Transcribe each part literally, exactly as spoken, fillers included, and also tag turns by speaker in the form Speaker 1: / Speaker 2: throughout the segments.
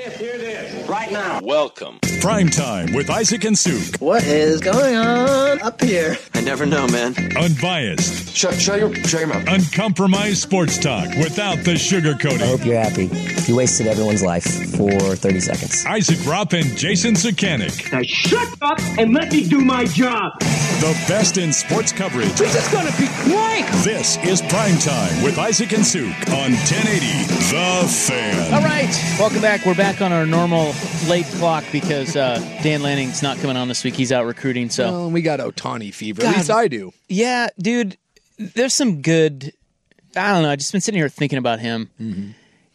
Speaker 1: Here it is, right now.
Speaker 2: Welcome.
Speaker 3: Prime Time with Isaac and Suk.
Speaker 4: What is going on up here?
Speaker 5: I never know, man.
Speaker 3: Unbiased.
Speaker 6: Shut, shut, your, shut your mouth.
Speaker 3: Uncompromised sports talk without the sugarcoating.
Speaker 7: I hope you're happy. You wasted everyone's life for thirty seconds.
Speaker 3: Isaac Rupp and Jason Sukanik.
Speaker 1: Now shut up and let me do my job.
Speaker 3: The best in sports coverage.
Speaker 1: This is going to be great.
Speaker 3: This is Prime Time with Isaac and Suk on ten eighty The Fan.
Speaker 8: All right. Welcome back. We're back on our normal late clock because uh, Dan Lanning's not coming on this week. He's out recruiting. So
Speaker 9: well, we got Ohtani fever.
Speaker 8: God.
Speaker 9: At least I do.
Speaker 8: Yeah, dude. There's some good. I don't know. I've just been sitting here thinking about him.
Speaker 9: Mm-hmm.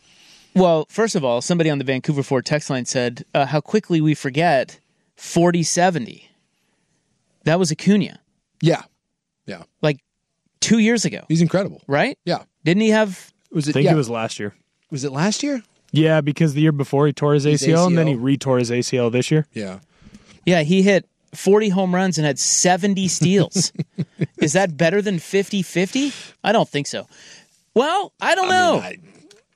Speaker 8: Well, first of all, somebody on the Vancouver Ford text line said uh, how quickly we forget forty seventy. That was Acuna.
Speaker 9: Yeah. Yeah.
Speaker 8: Like two years ago.
Speaker 9: He's incredible.
Speaker 8: Right?
Speaker 9: Yeah.
Speaker 8: Didn't he have...
Speaker 9: Was it,
Speaker 10: I think
Speaker 9: yeah.
Speaker 10: it was last year.
Speaker 9: Was it last year?
Speaker 10: Yeah, because the year before he tore his, his A C L, A C L, and then he re-tore his A C L this year.
Speaker 9: Yeah.
Speaker 8: Yeah, he hit forty home runs and had seventy steals. Is that better than fifty-fifty? I don't think so. Well, I don't
Speaker 9: I
Speaker 8: know.
Speaker 9: Mean, I,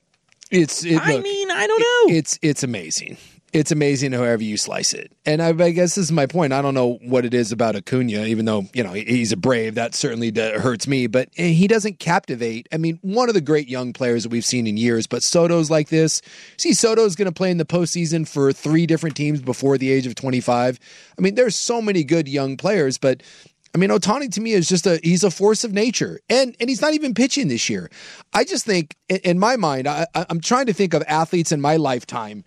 Speaker 9: it's. It,
Speaker 8: I
Speaker 9: look,
Speaker 8: mean, I don't know.
Speaker 9: It, it's it's amazing. It's amazing however you slice it. And I, I guess this is my point. I don't know what it is about Acuna, even though, you know, he's a Brave. That certainly hurts me. But he doesn't captivate. I mean, one of the great young players that we've seen in years, but Soto's like this. See, Soto's going to play in the postseason for three different teams before the age of twenty-five. I mean, there's so many good young players, but I mean, Ohtani to me is just a, he's a force of nature. And and he's not even pitching this year. I just think, in, in my mind, I, I'm trying to think of athletes in my lifetime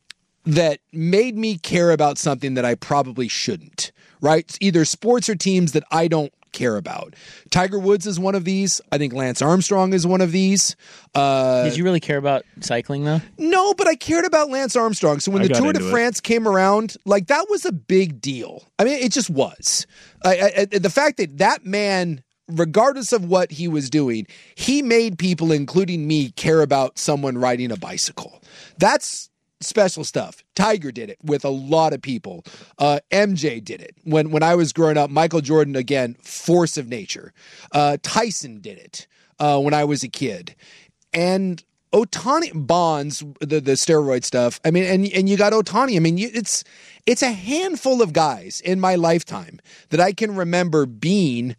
Speaker 9: that made me care about something that I probably shouldn't, right? Either sports or teams that I don't care about. Tiger Woods is one of these. I think Lance Armstrong is one of these. Uh,
Speaker 8: Did you really care about cycling, though?
Speaker 9: No, but I cared about Lance Armstrong. So when
Speaker 10: I
Speaker 9: the Tour de France
Speaker 10: it.
Speaker 9: came around, like that was a big deal. I mean, it just was. I, I, the fact that that man, regardless of what he was doing, he made people, including me, care about someone riding a bicycle. That's special stuff. Tiger did it with a lot of people. Uh, M J did it. When when I was growing up, Michael Jordan, again, force of nature. Uh, Tyson did it uh, when I was a kid. And Ohtani, Bonds, the, the steroid stuff, I mean, and and you got Ohtani. I mean, you, it's it's a handful of guys in my lifetime that I can remember being,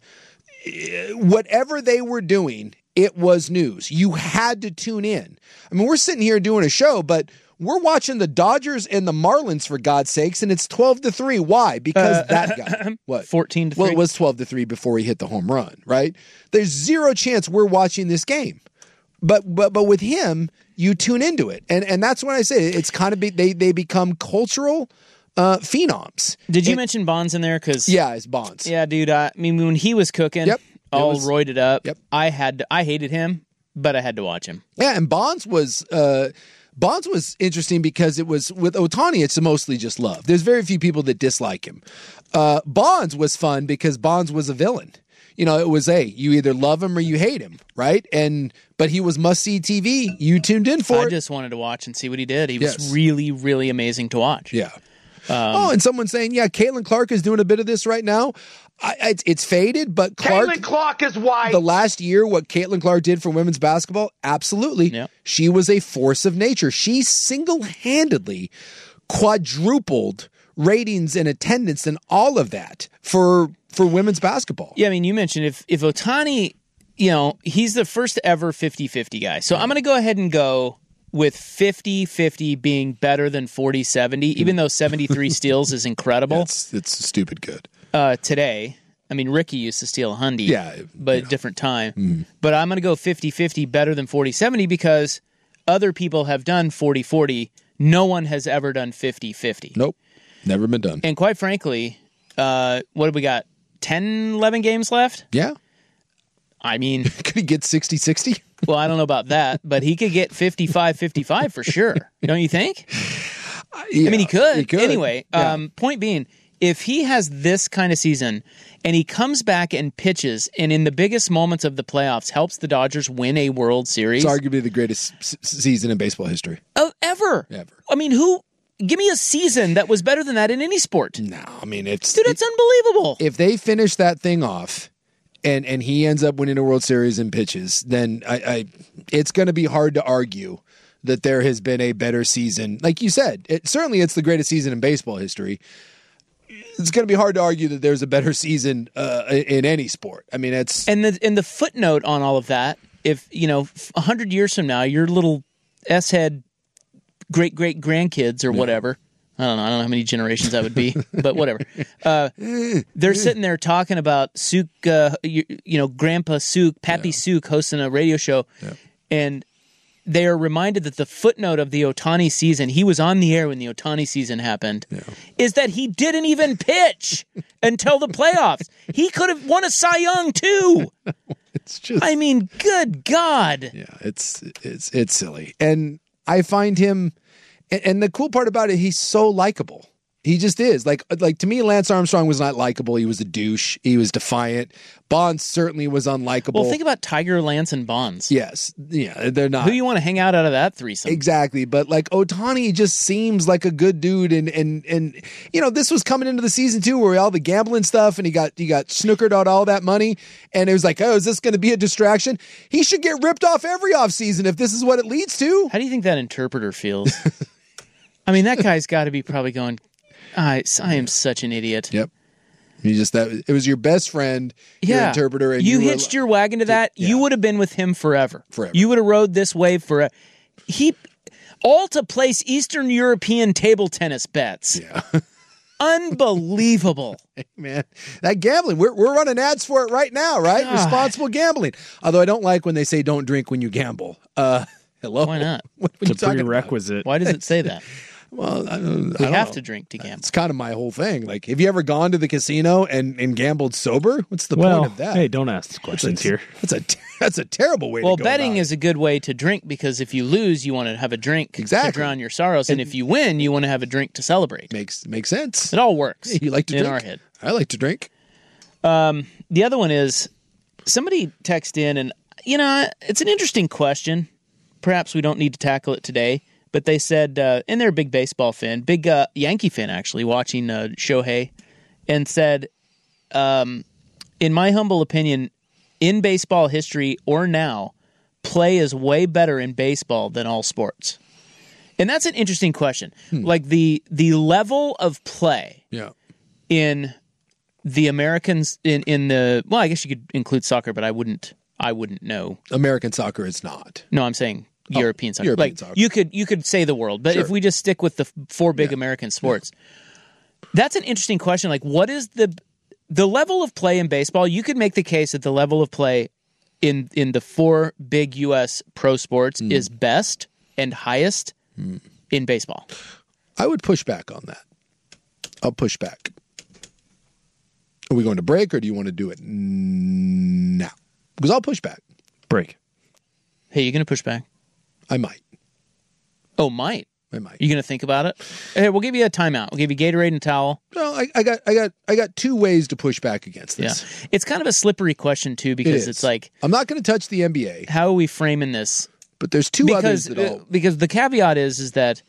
Speaker 9: whatever they were doing, it was news. You had to tune in. I mean, we're sitting here doing a show, but we're watching the Dodgers and the Marlins, for God's sakes, and it's twelve to three. Why? Because uh, that guy. What?
Speaker 8: fourteen to three.
Speaker 9: Well, it was twelve to three before he hit the home run, right? There's zero chance we're watching this game. But but but with him, you tune into it. And and that's when I say it's kind of be, they they become cultural uh, phenoms.
Speaker 8: Did you
Speaker 9: and,
Speaker 8: mention Bonds in there? Cause,
Speaker 9: yeah, it's Bonds.
Speaker 8: Yeah, dude. I mean, when he was cooking,
Speaker 9: yep,
Speaker 8: all
Speaker 9: was,
Speaker 8: roided up,
Speaker 9: yep.
Speaker 8: I had to, I hated him, but I had to watch him.
Speaker 9: Yeah, and Bonds was uh, Bonds was interesting because it was with Ohtani, it's mostly just love. There's very few people that dislike him. Uh, Bonds was fun because Bonds was a villain. You know, it was, hey, you either love him or you hate him, right? And but he was must-see T V. You tuned in for
Speaker 8: I
Speaker 9: it.
Speaker 8: I just wanted to watch and see what he did. He
Speaker 9: yes.
Speaker 8: was really, really amazing to watch.
Speaker 9: Yeah.
Speaker 8: Um,
Speaker 9: oh, and someone saying, yeah, Caitlin Clark is doing a bit of this right now. I, it's, it's faded, but Clark...
Speaker 1: Caitlin Clark is white.
Speaker 9: The last year, what Caitlin Clark did for women's basketball, absolutely.
Speaker 8: Yep.
Speaker 9: She was a force of nature. She single-handedly quadrupled ratings and attendance and all of that for... for women's basketball.
Speaker 8: Yeah, I mean, you mentioned if, if Ohtani, you know, he's the first ever fifty-fifty guy. So I'm going to go ahead and go with fifty-fifty being better than forty seventy, even though seventy-three steals is incredible.
Speaker 9: It's, it's stupid good.
Speaker 8: Uh, today, I mean, Ricky used to steal a hundy,
Speaker 9: yeah,
Speaker 8: but
Speaker 9: you know.
Speaker 8: different time.
Speaker 9: Mm.
Speaker 8: But I'm going to go fifty-fifty better than forty seventy because other people have done forty forty. No one has ever done fifty-fifty.
Speaker 9: Nope, never been done.
Speaker 8: And quite frankly, uh, what have we got? ten, eleven games left?
Speaker 9: Yeah.
Speaker 8: I mean...
Speaker 9: Could he get sixty sixty?
Speaker 8: Well, I don't know about that, but he could get fifty-five fifty-five for sure. Don't you think?
Speaker 9: Uh, yeah,
Speaker 8: I mean, he could.
Speaker 9: He could.
Speaker 8: Anyway,
Speaker 9: yeah.
Speaker 8: um, point being, if he has this kind of season and he comes back and pitches and in the biggest moments of the playoffs helps the Dodgers win a World Series...
Speaker 9: It's arguably the greatest s- season in baseball history.
Speaker 8: Of ever.
Speaker 9: Ever.
Speaker 8: I mean, who... Give me a season that was better than that in any sport.
Speaker 9: No, I mean, it's...
Speaker 8: Dude, it's
Speaker 9: it,
Speaker 8: unbelievable.
Speaker 9: If they finish that thing off and, and he ends up winning a World Series and pitches, then I, I it's going to be hard to argue that there has been a better season. Like you said, it, certainly it's the greatest season in baseball history. It's going to be hard to argue that there's a better season uh, in any sport. I mean, it's
Speaker 8: and the and the footnote on all of that. If you know, a hundred years from now, your little S-head great great grandkids or whatever. I don't know. I don't know how many generations that would be, but whatever. Uh, they're sitting there talking about Suk, uh, you, you know, Grandpa Suk, Pappy yeah. Suk hosting a radio show, yeah. and they are reminded that the footnote of the Ohtani season, he was on the air when the Ohtani season happened, yeah. is that he didn't even pitch until the playoffs. He could have won a Cy Young too.
Speaker 9: It's just,
Speaker 8: I mean, good God.
Speaker 9: Yeah, it's it's it's silly, and I find him. And the cool part about it, he's so likable. He just is. Like, like to me, Lance Armstrong was not likable. He was a douche. He was defiant. Bonds certainly was unlikable.
Speaker 8: Well, think about Tiger, Lance, and Bonds.
Speaker 9: Yes. Yeah, they're not.
Speaker 8: Who do you want to hang out out of that threesome?
Speaker 9: Exactly. But like Ohtani just seems like a good dude. And, and, and you know, this was coming into the season too, where all the gambling stuff and he got, he got snookered out all that money. And it was like, oh, is this going to be a distraction? He should get ripped off every offseason if this is what it leads to.
Speaker 8: How do you think that interpreter feels? I mean, that guy's got to be probably going, I, I am such an idiot.
Speaker 9: Yep. You just that it was your best friend, your
Speaker 8: yeah.
Speaker 9: interpreter, and
Speaker 8: you,
Speaker 9: you
Speaker 8: hitched
Speaker 9: were,
Speaker 8: your wagon to that. Yeah. You would have been with him forever.
Speaker 9: Forever.
Speaker 8: You would have rode this wave forever. He all to place Eastern European table tennis bets.
Speaker 9: Yeah.
Speaker 8: Unbelievable.
Speaker 9: Hey, man, that gambling, we're we're running ads for it right now, right? God. Responsible gambling. Although I don't like when they say don't drink when you gamble. Uh, hello.
Speaker 8: Why not?
Speaker 9: What, what
Speaker 10: it's a prerequisite.
Speaker 8: About? Why does it say that?
Speaker 9: Well, I don't,
Speaker 8: we
Speaker 9: I don't
Speaker 8: have
Speaker 9: know.
Speaker 8: to drink to gamble.
Speaker 9: It's kind of my whole thing. Like, have you ever gone to the casino and, and gambled sober? What's the
Speaker 10: well,
Speaker 9: point of that?
Speaker 10: Hey, don't ask questions
Speaker 9: that's a,
Speaker 10: here.
Speaker 9: That's a that's a terrible way
Speaker 8: well,
Speaker 9: to go.
Speaker 8: Well, betting
Speaker 9: about
Speaker 8: is a good way to drink because if you lose, you want to have a drink
Speaker 9: exactly.
Speaker 8: to drown your sorrows, and, and if you win, you want to have a drink to celebrate.
Speaker 9: Makes makes sense.
Speaker 8: It all works.
Speaker 9: You like to
Speaker 8: in
Speaker 9: drink?
Speaker 8: our head.
Speaker 9: I like to drink.
Speaker 8: Um, the other one is somebody texted in, and you know, it's an interesting question. Perhaps we don't need to tackle it today. But they said, uh, and they're a big baseball fan, big uh, Yankee fan actually, watching uh, Shohei, and said, um, in my humble opinion, in baseball history or now, play is way better in baseball than all sports. And that's an interesting question. Hmm. Like the the level of play
Speaker 9: yeah.
Speaker 8: in the Americans in, in the well, I guess you could include soccer, but I wouldn't I wouldn't know.
Speaker 9: American soccer is not.
Speaker 8: No, I'm saying European soccer.
Speaker 9: European
Speaker 8: like
Speaker 9: soccer.
Speaker 8: you could you could say the world, but
Speaker 9: Sure.
Speaker 8: if we just stick with the f- four big
Speaker 9: Yeah.
Speaker 8: American sports, that's an interesting question. Like, what is the the level of play in baseball? You could make the case that the level of play in in the four big U S pro sports
Speaker 9: Mm.
Speaker 8: is best and highest
Speaker 9: Mm.
Speaker 8: in baseball.
Speaker 9: I would push back on that. I'll push back. Are we going to break, or do you want to do it now? Because I'll push back.
Speaker 10: Break.
Speaker 8: Hey, you going to push back?
Speaker 9: I might.
Speaker 8: Oh, might.
Speaker 9: I might.
Speaker 8: You going to think about it? Hey, we'll give you a timeout. We'll give you Gatorade and a towel.
Speaker 9: No, I, I got, I got, I got two ways to push back against this.
Speaker 8: Yeah, it's kind of a slippery question too because
Speaker 9: It
Speaker 8: it's
Speaker 9: is.
Speaker 8: like
Speaker 9: I'm not going to touch the N B A,
Speaker 8: how are we framing this?
Speaker 9: but there's two
Speaker 8: Because
Speaker 9: others that I'll.
Speaker 8: uh, because the caveat is is that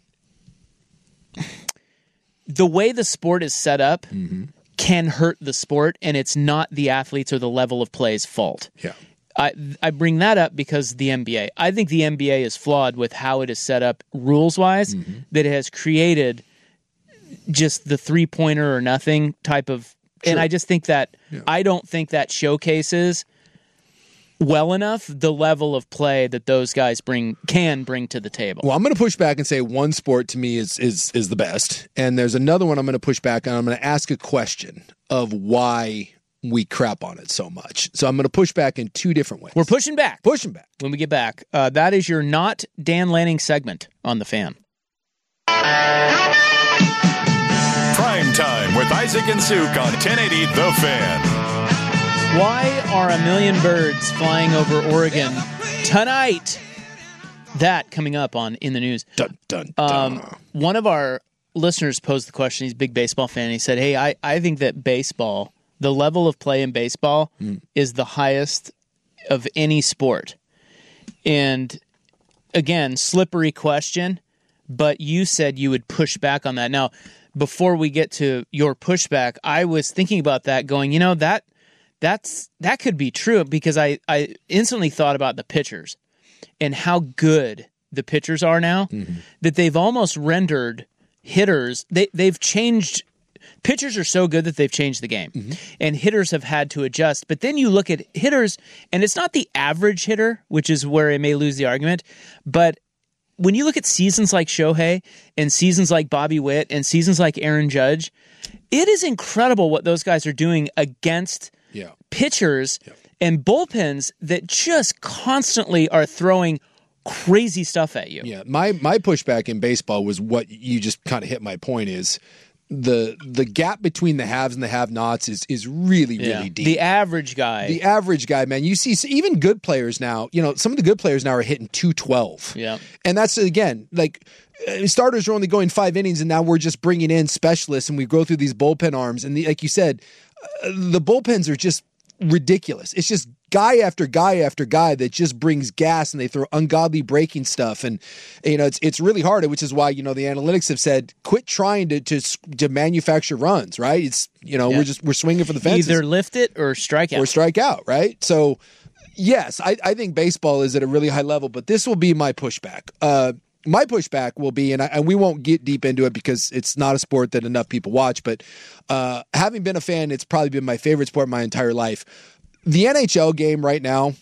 Speaker 8: the way the sport is set up
Speaker 9: Mm-hmm.
Speaker 8: can hurt the sport, and it's not the athletes or the level of play's fault.
Speaker 9: Yeah.
Speaker 8: I I bring that up because the N B A. I think the N B A is flawed with how it is set up rules wise.
Speaker 9: Mm-hmm.
Speaker 8: That it has created just the three pointer or nothing type of, and
Speaker 9: Sure.
Speaker 8: I just think that
Speaker 9: Yeah.
Speaker 8: I don't think that showcases well enough the level of play that those guys bring can bring to the table.
Speaker 9: Well, I'm going to push back and say one sport to me is is is the best, and there's another one I'm going to push back on. I'm going to ask a question of why we crap on it so much. So I'm going to push back in two different ways.
Speaker 8: We're pushing back.
Speaker 9: pushing back.
Speaker 8: When we get back, uh, that is your not Dan Lanning segment on The Fan.
Speaker 3: Prime Time with Isaac and Suk on ten eighty The Fan.
Speaker 8: Why are a million birds flying over Oregon tonight? That coming up on In the News.
Speaker 9: Dun, dun, dun.
Speaker 8: Um, one of our listeners posed the question. He's a big baseball fan. He said, hey, I, I think that baseball, the level of play in baseball
Speaker 9: Mm.
Speaker 8: is the highest of any sport. And again, slippery question, but you said you would push back on that. Now, before we get to your pushback, I was thinking about that going, you know, that that's that could be true because I, I instantly thought about the pitchers and how good the pitchers are now, mm-hmm. that they've almost rendered hitters, they, they've changed. Pitchers are so good that they've changed the game, mm-hmm. and hitters have had to adjust. But then you look at hitters, and it's not the average hitter, which is where it may lose the argument, but when you look at seasons like Shohei and seasons like Bobby Witt and seasons like Aaron Judge, it is incredible what those guys are doing against yeah. pitchers yeah. and bullpens that just constantly are throwing crazy stuff at you.
Speaker 9: Yeah, my my pushback in baseball was what you just kind of hit my point is the the gap between the haves and the have-nots is is really, really
Speaker 8: yeah.
Speaker 9: deep.
Speaker 8: The average guy.
Speaker 9: The average guy, man. You see even good players now, you know, some of the good players now are hitting two twelve.
Speaker 8: Yeah.
Speaker 9: And that's, again, like starters are only going five innings, and now we're just bringing in specialists, and we go through these bullpen arms. And the, like you said, uh, the bullpens are just ridiculous. It's just guy after guy after guy that just brings gas, and they throw ungodly breaking stuff, and you know it's it's really hard. Which is why you know the analytics have said quit trying to to, to manufacture runs. Right? It's you know yeah. we're just we're swinging for the fences.
Speaker 8: Either lift it or strike out.
Speaker 9: Or strike out. Right? So yes, I, I think baseball is at a really high level, but this will be my pushback. Uh, my pushback will be, and, I, and we won't get deep into it because it's not a sport that enough people watch, but uh, having been a fan, it's probably been my favorite sport my entire life. The N H L game right now,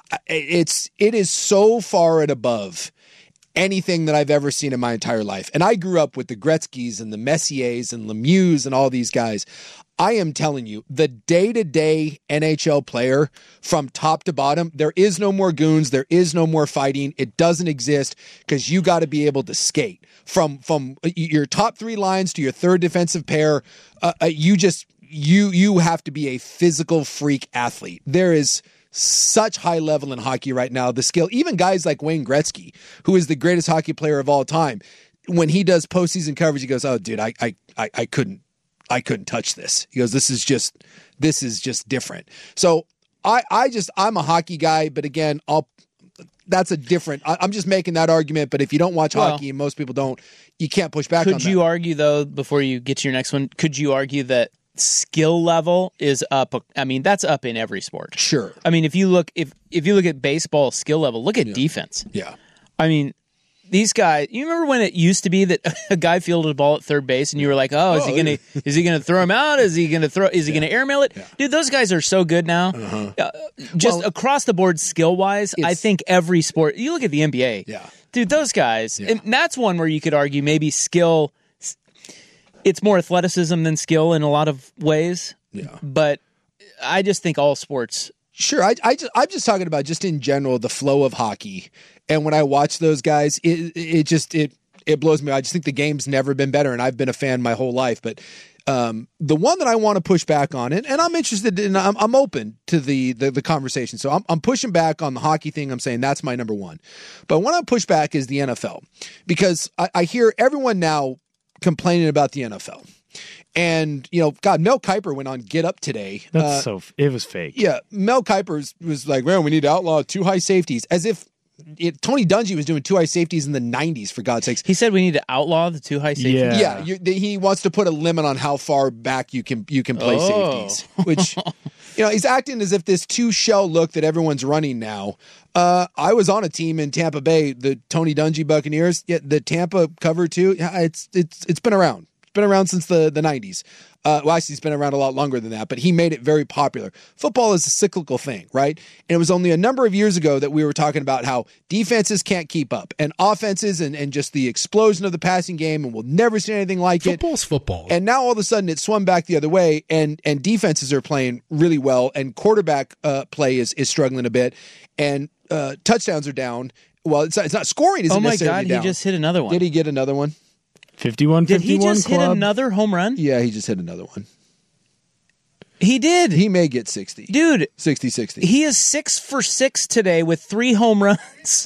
Speaker 9: it's it is so far and above anything that I've ever seen in my entire life. And I grew up with the Gretzkys and the Messiers and Lemieux and all these guys. I am telling you, the day-to-day N H L player from top to bottom, there is no more goons. There is no more fighting. It doesn't exist because you got to be able to skate. From from your top three lines to your third defensive pair, uh, you just you you have to be a physical freak athlete. There is such high level in hockey right now. The skill, even guys like Wayne Gretzky, who is the greatest hockey player of all time, when he does postseason coverage, he goes, "Oh, dude, I I I, I couldn't." I couldn't touch this. He goes, this is just, this is just different. So I, I just, I'm a hockey guy, but again, I'll, that's a different, I, I'm just making that argument. But if you don't watch well, hockey, and most people don't, you can't push back on that.
Speaker 8: Could you argue though, before you get to your next one, could you argue that skill level is up? I mean, that's up in every sport.
Speaker 9: Sure.
Speaker 8: I mean, if you look, if, if you look at baseball skill level, look at
Speaker 9: yeah.
Speaker 8: defense.
Speaker 9: Yeah.
Speaker 8: I mean, these guys, you remember when it used to be that a guy fielded a ball at third base and you were like, oh, is oh, he going to is he going to throw him out? Is he going to throw is he yeah. going to airmail it? Yeah. Dude, those guys are so good now. Uh-huh. Uh, just well, across the board skill-wise, I think every sport, you look at the N B A.
Speaker 9: Yeah.
Speaker 8: Dude, those guys, yeah. and that's one where you could argue maybe skill, it's more athleticism than skill in a lot of ways.
Speaker 9: Yeah.
Speaker 8: But I just think all sports.
Speaker 9: Sure. I, I just, I'm just talking about just in general, the flow of hockey. And when I watch those guys, it it just it it blows me. I just think the game's never been better, and I've been a fan my whole life. But um, the one that I want to push back on, and, and I'm interested in, I'm, I'm open to the, the the conversation. So I'm I'm pushing back on the hockey thing. I'm saying that's my number one. But when I push back is the N F L, because I, I hear everyone now complaining about the N F L. And, you know, God, Mel Kiper went on Get Up today.
Speaker 10: That's uh, so, it was fake.
Speaker 9: Yeah. Mel Kiper was, was like, well, we need to outlaw two high safeties, as if It, Tony Dungy was doing two high safeties in the nineties, for God's sakes.
Speaker 8: He said we need to outlaw the two high safeties.
Speaker 10: Yeah,
Speaker 9: yeah you, the, he wants to put a limit on how far back you can you can play
Speaker 8: oh.
Speaker 9: safeties. Which, you know, he's acting as if this two shell look that everyone's running now. Uh, I was on a team in Tampa Bay, the Tony Dungy Buccaneers. Yeah, the Tampa cover two. Yeah, it's it's it's been around. It's been around since the the nineties. Uh, well, actually, he's been around a lot longer than that, but he made it very popular. Football is a cyclical thing, right? And it was only a number of years ago that we were talking about how defenses can't keep up, and offenses and, and just the explosion of the passing game, and we'll never see anything like
Speaker 2: Football's
Speaker 9: it.
Speaker 2: Football's football.
Speaker 9: And now all of a sudden it swung back the other way, and and defenses are playing really well, and quarterback uh, play is, is struggling a bit, and uh, touchdowns are down. Well, it's not, it's not scoring isn't
Speaker 8: Oh my
Speaker 9: necessarily
Speaker 8: God,
Speaker 9: down.
Speaker 8: he just hit another one.
Speaker 9: Did he get another one?
Speaker 10: fifty-one
Speaker 8: Did he just
Speaker 10: club.
Speaker 8: hit another home run?
Speaker 9: Yeah, he just hit another one.
Speaker 8: He did.
Speaker 9: He may get sixty.
Speaker 8: Dude.
Speaker 9: sixty sixty.
Speaker 8: He is six for six today with three home runs.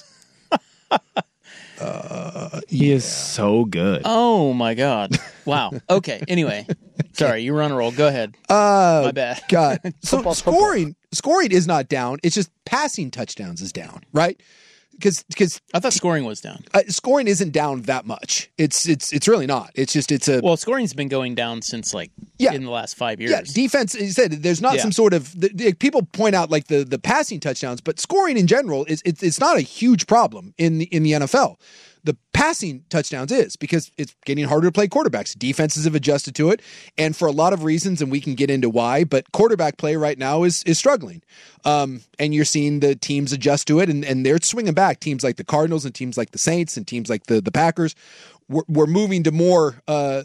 Speaker 9: uh,
Speaker 10: he
Speaker 9: yeah.
Speaker 10: is so good.
Speaker 8: Oh, my God. Wow. Okay. Anyway. Sorry, you were on a roll. Go ahead.
Speaker 9: Uh,
Speaker 8: My bad.
Speaker 9: God. So scoring, scoring is not down. It's just passing touchdowns is down, right? because because
Speaker 8: I thought scoring was down.
Speaker 9: Uh, scoring isn't down that much. It's it's it's really not. It's just it's a
Speaker 8: well, scoring's been going down since like
Speaker 9: yeah.
Speaker 8: in the last five years.
Speaker 9: Yeah, defense. You said there's not
Speaker 8: yeah.
Speaker 9: some sort of the, the, people point out like the the passing touchdowns, but scoring in general is it's it's not a huge problem in the in the N F L. The passing touchdowns is because it's getting harder to play quarterbacks. Defenses have adjusted to it, and for a lot of reasons, and we can get into why, but quarterback play right now is is struggling. Um, and you're seeing the teams adjust to it, and, and they're swinging back. Teams like the Cardinals and teams like the Saints and teams like the, the Packers, we're, we're moving to more uh,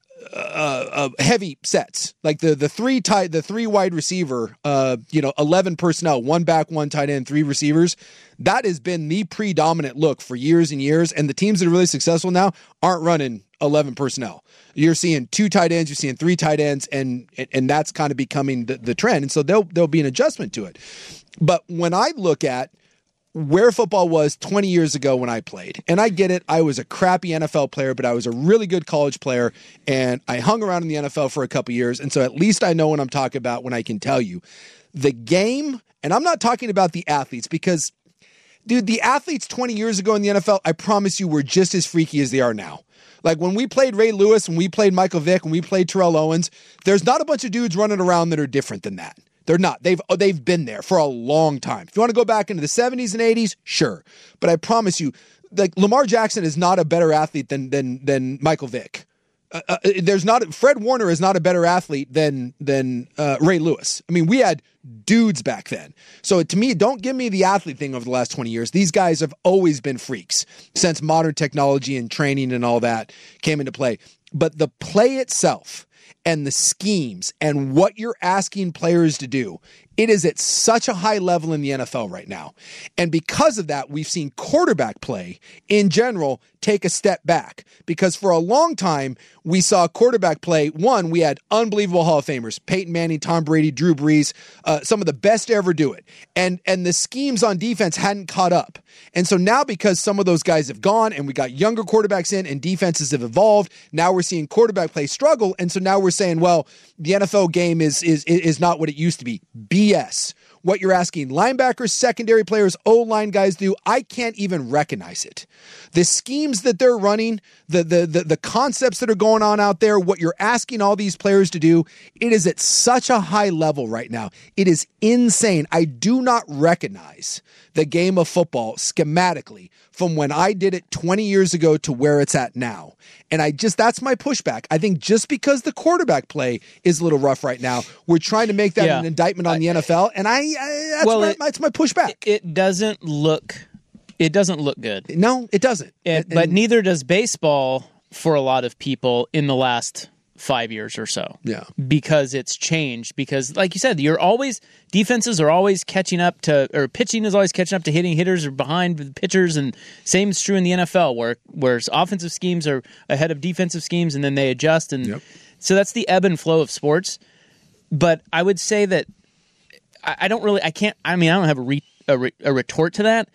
Speaker 9: uh, uh, heavy sets, like the the three tight, the three wide receiver, uh, you know, eleven personnel, one back, one tight end, three receivers. That has been the predominant look for years and years, and the teams that are really successful now aren't running eleven personnel. You're seeing two tight ends, you're seeing three tight ends, and and that's kind of becoming the, the trend. And so there'll there'll be an adjustment to it. But when I look at where football was twenty years ago when I played, and I get it, I was a crappy N F L player, but I was a really good college player, and I hung around in the N F L for a couple years, and so at least I know what I'm talking about when I can tell you the game. And I'm not talking about the athletes because, dude, the athletes twenty years ago in the N F L, I promise you, were just as freaky as they are now. Like when we played Ray Lewis, when we played Michael Vick, when we played Terrell Owens, there's not a bunch of dudes running around that are different than that. They're not. They've they've been there for a long time. If you want to go back into the seventies and eighties, sure. But I promise you, like Lamar Jackson is not a better athlete than than than Michael Vick. Uh, uh, there's not Fred Warner is not a better athlete than than uh, Ray Lewis. I mean, we had dudes back then. So to me, don't give me the athlete thing over the last twenty years. These guys have always been freaks since modern technology and training and all that came into play. But the play itself and the schemes and what you're asking players to do, it is at such a high level in the N F L right now. And because of that, we've seen quarterback play in general take a step back, because for a long time we saw quarterback play. One, we had unbelievable Hall of Famers, Peyton Manning, Tom Brady, Drew Brees, uh, some of the best to ever do it. And, and the schemes on defense hadn't caught up. And so now, because some of those guys have gone and we got younger quarterbacks in and defenses have evolved, now we're seeing quarterback play struggle. And so now we're saying, well, the N F L game is, is, is not what it used to be. B S. What you're asking linebackers, secondary players, O-line guys do, I can't even recognize it. The schemes that they're running, the, the the the concepts that are going on out there, what you're asking all these players to do, it is at such a high level right now. It is insane. I do not recognize the game of football schematically from when I did it twenty years ago to where it's at now. And I just, that's my pushback. I think just because the quarterback play is a little rough right now, we're trying to make that yeah. an indictment on the N F L. And I, I that's, well, my, it, that's my pushback.
Speaker 8: It doesn't look, it doesn't look good.
Speaker 9: No, it doesn't.
Speaker 8: It, and, but neither does baseball for a lot of people in the last five years or so.
Speaker 9: Yeah.
Speaker 8: Because it's changed. Because like you said, you're always, defenses are always catching up to, or pitching is always catching up to hitting hitters or behind the pitchers. And same is true in the N F L, where whereas offensive schemes are ahead of defensive schemes and then they adjust. And yep. so that's the ebb and flow of sports. But I would say that I, I don't really, I can't, I mean, I don't have a, re, a, re, a retort to that.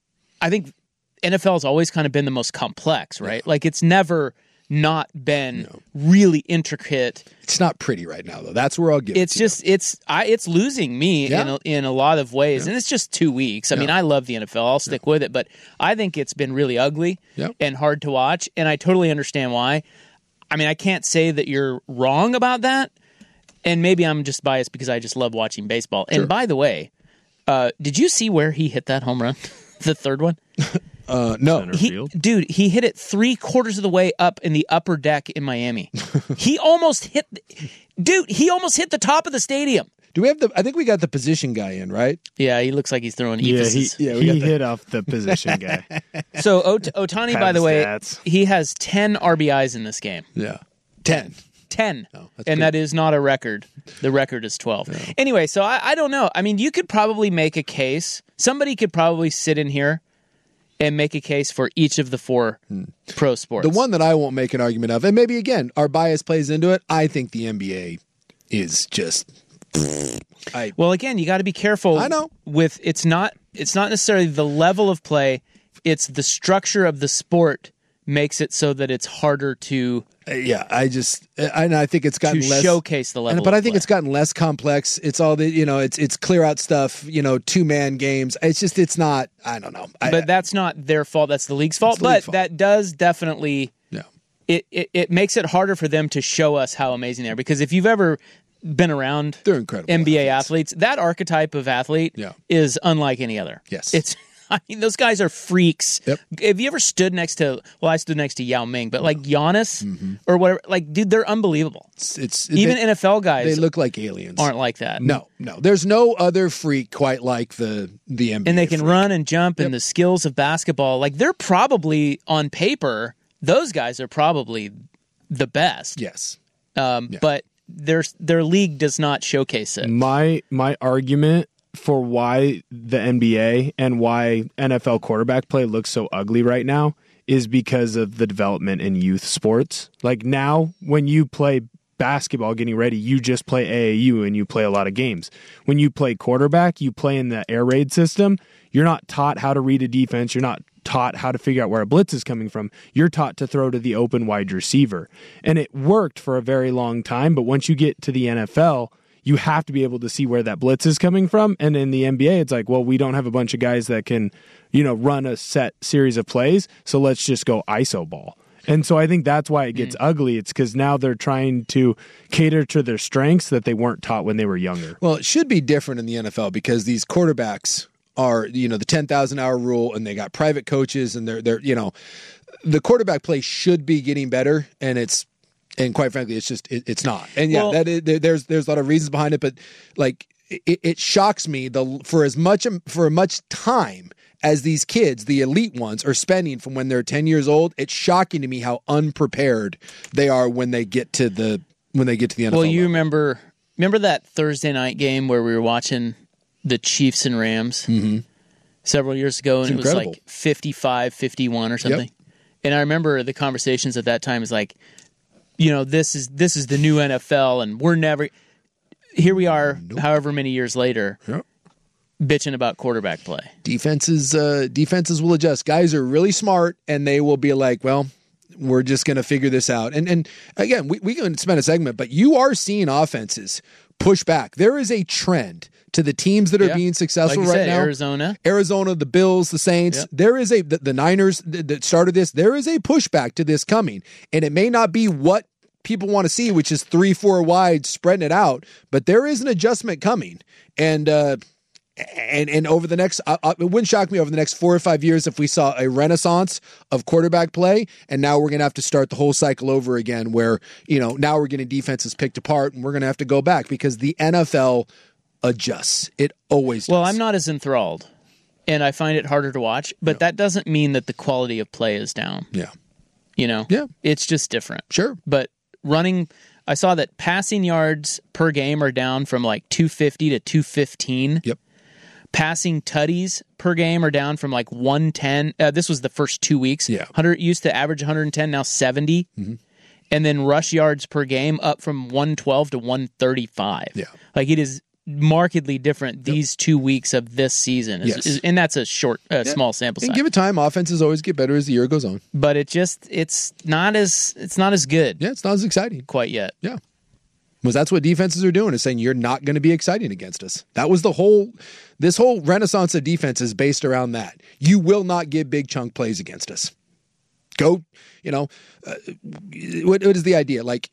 Speaker 8: I think N F L has always kind of been the most complex, right? Yeah. Like it's never not been no. really intricate.
Speaker 9: It's not pretty right now, though. That's where I'll give
Speaker 8: it's
Speaker 9: it to
Speaker 8: just
Speaker 9: you.
Speaker 8: it's I it's losing me yeah. in a, in a lot of ways, yeah. and it's just two weeks. I yeah. mean, I love the N F L. I'll stick yeah. with it, but I think it's been really ugly yeah. and hard to watch, and I totally understand why. I mean, I can't say that you're wrong about that, and maybe I'm just biased because I just love watching baseball. Sure. And by the way, uh, did you see where he hit that home run, the third one?
Speaker 9: Uh, no,
Speaker 8: he, dude, he hit it three quarters of the way up in the upper deck in Miami. he almost hit, dude, he almost hit the top of the stadium.
Speaker 9: Do we have the, I think we got the position guy in, right?
Speaker 8: Yeah, he looks like he's throwing
Speaker 10: yeah,
Speaker 8: emphasis.
Speaker 10: He, yeah, he hit the... off the position guy.
Speaker 8: So Ot- Ohtani, by the way, stats. he has ten R B Is in this game.
Speaker 9: Yeah, ten.
Speaker 8: ten.
Speaker 9: Oh,
Speaker 8: and
Speaker 9: good.
Speaker 8: That is not a record. The record is twelve. Yeah. Anyway, so I, I don't know. I mean, you could probably make a case. Somebody could probably sit in here and make a case for each of the four hmm. pro sports.
Speaker 9: The one that I won't make an argument of, and maybe, again, our bias plays into it, I think the N B A is just... I,
Speaker 8: well, again, you got to be careful.
Speaker 9: I know.
Speaker 8: With, it's not, it's not necessarily the level of play, it's the structure of the sport makes it so that it's harder to
Speaker 9: uh, yeah I just and I think it's gotten
Speaker 8: to
Speaker 9: less
Speaker 8: showcase the level
Speaker 9: and, but
Speaker 8: of
Speaker 9: I think
Speaker 8: play.
Speaker 9: It's gotten less complex. It's all the you know it's it's clear out stuff, you know two man games. It's just it's not I don't know I,
Speaker 8: but that's not their fault, that's the league's fault,
Speaker 9: the
Speaker 8: but
Speaker 9: league fault.
Speaker 8: That does definitely
Speaker 9: yeah
Speaker 8: it, it it makes it harder for them to show us how amazing they are, because if you've ever been around
Speaker 9: they're incredible
Speaker 8: N B A
Speaker 9: athletes.
Speaker 8: athletes, that archetype of athlete
Speaker 9: Yeah.
Speaker 8: is unlike any other.
Speaker 9: Yes.
Speaker 8: It's I mean, those guys are freaks.
Speaker 9: Yep.
Speaker 8: Have you ever stood next to, well, I stood next to Yao Ming, but like Giannis mm-hmm. or whatever, like, dude, they're unbelievable.
Speaker 9: It's, it's
Speaker 8: Even
Speaker 9: they,
Speaker 8: N F L guys
Speaker 9: they look like aliens.
Speaker 8: aren't like that.
Speaker 9: No, no. There's no other freak quite like the, the N B A
Speaker 8: And they can
Speaker 9: freak.
Speaker 8: run and jump
Speaker 9: Yep.
Speaker 8: and the skills of basketball. Like, they're probably, on paper, those guys are probably the best.
Speaker 9: Yes.
Speaker 8: Um,
Speaker 9: Yeah.
Speaker 8: But their, their league does not showcase it.
Speaker 10: My my argument for why the N B A and why N F L quarterback play looks so ugly right now is because of the development in youth sports. Like now, when you play basketball getting ready, you just play A A U and you play a lot of games. When you play quarterback, you play in the air raid system. You're not taught how to read a defense. You're not taught how to figure out where a blitz is coming from. You're taught to throw to the open wide receiver. And it worked for a very long time, but once you get to the N F L, you have to be able to see where that blitz is coming from. And in the N B A, it's like, well, we don't have a bunch of guys that can, you know, run a set series of plays, so let's just go I S O ball. And so I think that's why it gets mm. ugly. It's because now they're trying to cater to their strengths that they weren't taught when they were younger.
Speaker 9: Well, it should be different in the N F L because these quarterbacks are, you know, the ten thousand hour rule, and they got private coaches, and they're, they're, you know, the quarterback play should be getting better, and it's, and quite frankly, it's just, it, it's not. And yeah,
Speaker 8: well,
Speaker 9: that is, there, there's, there's a lot of reasons behind it, but like, it, it shocks me the, for as much, for as much time as these kids, the elite ones, are spending from when they're ten years old, it's shocking to me how unprepared they are when they get to the, when they get to the N F L.
Speaker 8: Well, you
Speaker 9: level.
Speaker 8: remember, remember that Thursday night game where we were watching the Chiefs and Rams
Speaker 9: mm-hmm.
Speaker 8: several years ago, and
Speaker 9: it's
Speaker 8: it was
Speaker 9: incredible.
Speaker 8: like fifty-five fifty-one or something. Yep. And I remember the conversations at that time is like, you know, this is this is the new N F L, and we're never. Here we are, nope. however many years later, yep. bitching about quarterback play.
Speaker 9: Defenses, uh, defenses will adjust. Guys are really smart, and they will be like, well, we're just going to figure this out. And and again, we we can spend a segment, but you are seeing offenses push back. There is a trend to the teams that are yeah. being successful
Speaker 8: like
Speaker 9: right
Speaker 8: said,
Speaker 9: now.
Speaker 8: Arizona,
Speaker 9: Arizona, the Bills, the Saints. Yep. There is a the, the Niners that started this. There is a pushback to this coming, and it may not be what people want to see, which is three, four wide, spreading it out. But there is an adjustment coming, and uh, and and over the next, uh, it wouldn't shock me over the next four or five years if we saw a renaissance of quarterback play. And now we're going to have to start the whole cycle over again, where you know now we're getting defenses picked apart, and we're going to have to go back because the N F L adjusts. It always does.
Speaker 8: Well, I'm not as enthralled, and I find it harder to watch, but yeah. that doesn't mean that the quality of play is down.
Speaker 9: Yeah.
Speaker 8: You know?
Speaker 9: Yeah.
Speaker 8: It's just different.
Speaker 9: Sure.
Speaker 8: But running, I saw that passing yards per game are down from like two fifty to two fifteen.
Speaker 9: Yep.
Speaker 8: Passing tutties per game are down from like one ten. Uh, this was the first two weeks.
Speaker 9: Yeah.
Speaker 8: one hundred used to average one hundred ten, now seventy. Mm-hmm. And then rush yards per game up from one twelve to one thirty-five.
Speaker 9: Yeah.
Speaker 8: Like it is markedly different these yep. two weeks of this season.
Speaker 9: Yes.
Speaker 8: Is, and that's a short, uh,
Speaker 9: yeah.
Speaker 8: small sample size.
Speaker 9: And give it time. Offenses always get better as the year goes on.
Speaker 8: But it just, it's not as, it's not as good.
Speaker 9: Yeah, it's not as exciting.
Speaker 8: Quite yet.
Speaker 9: Yeah. Because that's what defenses are doing, is saying you're not going to be exciting against us. That was the whole, this whole renaissance of defense is based around that. You will not get big chunk plays against us. Go, you know, uh, what, what is the idea? Like,